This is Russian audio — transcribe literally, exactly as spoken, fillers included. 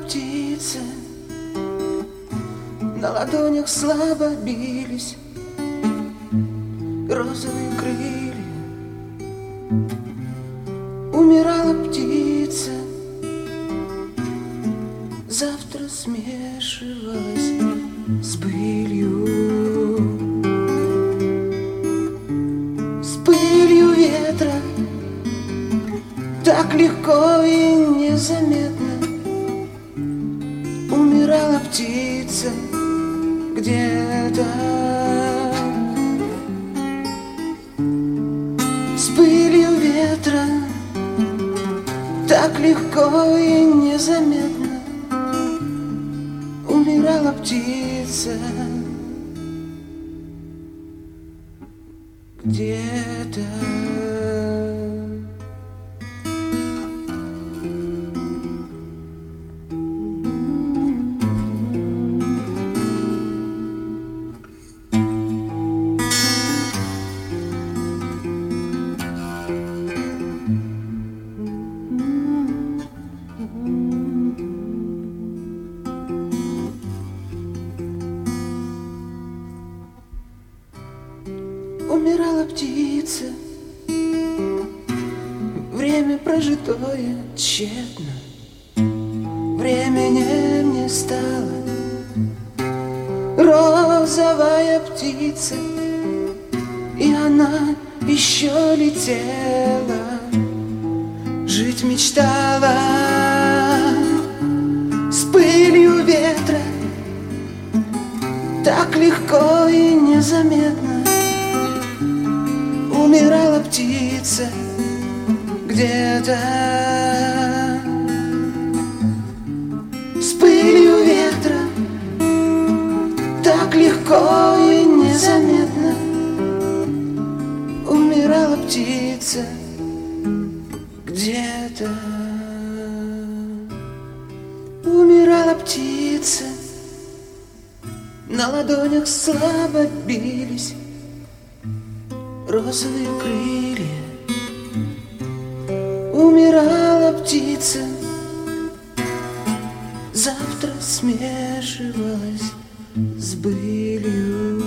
птицы, на ладонях слабо бились розовые крылья. Умирала птица, завтра смешивалась с пылью, с пылью ветра. Так легко и незаметно умирала птица где-то. С пылью ветра так легко и незаметно умирала птица где-то. Умирала птица, время прожитое тщетно, временем не стало. Розовая птица, и она еще летела, жить мечтала. С пылью ветра так легко и незаметно умирала птица где-то. С пылью ветра так легко и незаметно умирала птица где-то. Умирала птица, на ладонях слабо бились розовые крылья. Умирала птица, завтра смешивалась с былью.